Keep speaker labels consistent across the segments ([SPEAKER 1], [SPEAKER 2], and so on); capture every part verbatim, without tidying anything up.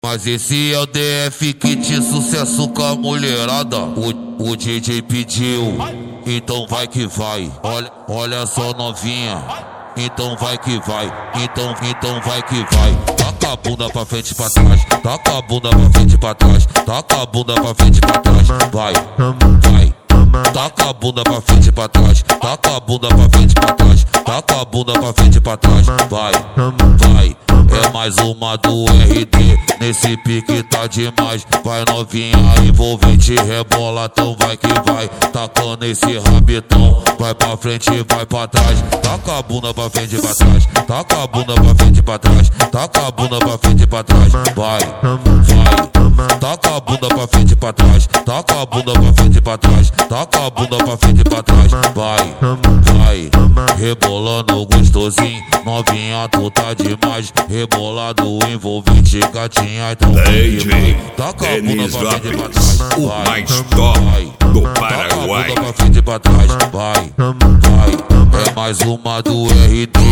[SPEAKER 1] Mas esse é o D F que te sucesso com a mulherada. O, o D J pediu, então vai que vai. Olha, olha só novinha, então vai que vai. Então, então vai que vai. Taca a bunda pra frente e pra trás, taca a bunda pra frente e pra trás, taca a bunda pra frente e pra trás. Vai, vai. Taca a bunda pra frente e pra trás, taca a bunda pra frente e pra trás, taca a bunda pra frente e pra trás. Vai, vai. É mais uma do R D, nesse pique tá demais. Vai novinha envolvente, rebola, então vai que vai. Tacando esse rabetão, vai pra frente e vai pra trás. Taca a bunda pra frente e pra trás, taca a bunda pra frente e pra trás, taca a bunda pra frente e pra trás. Vai, vai. Taca a bunda pra frente e pra trás, taca a bunda pra frente e pra trás, taca a bunda pra frente e pra trás. Vai, vai. Rebolando gostosinho, novinha tu tá demais. Rebolado envolvente, gatinha, então vai que vai. Taca a bunda pra frente e pra trás.
[SPEAKER 2] O mais top do Paraguai.
[SPEAKER 1] Taca a bunda pra frente e pra trás. Vai, vai. É mais uma do R D.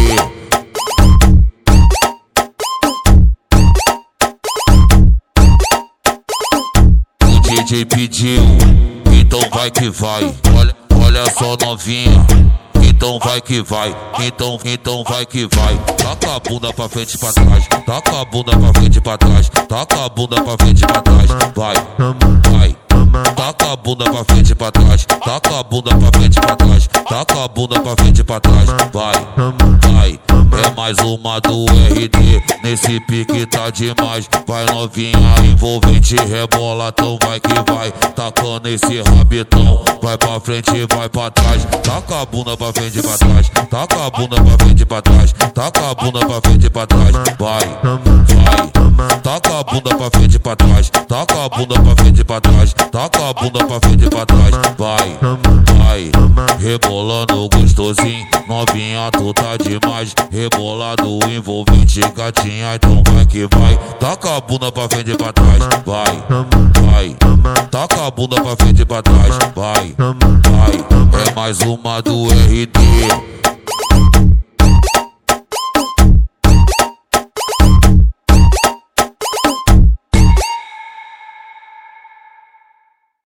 [SPEAKER 1] D J pediu, então vai que vai. Olha, olha só novinha, então vai que vai. Então, então vai que vai. Taca a bunda pra frente e pra trás, taca a bunda pra frente e pra trás, taca a bunda pra frente e pra trás. Vai, vai. Taca a bunda pra frente e pra trás, taca a bunda pra frente e pra trás, taca a bunda pra frente e pra trás. Vai, vai. É mais uma do R D, nesse pique tá demais. Vai novinha envolvente, rebola, então vai que vai. Tacando esse rabetão, vai pra frente e vai pra trás. Taca a bunda pra frente e pra trás, taca a bunda pra frente e pra trás, taca a bunda pra frente e pra trás. Vai, vai. Taca a bunda pra frente e pra trás, taca a bunda pra frente e pra trás, taca a bunda pra frente e pra trás. Vai, vai. Rebolando gostosinho, novinha tu tá demais. Rebolado envolvente, gatinha, então vai que vai. Taca a bunda pra frente e pra trás. Vai, vai. Taca a bunda pra frente e pra trás. Vai, vai. É mais uma do R D.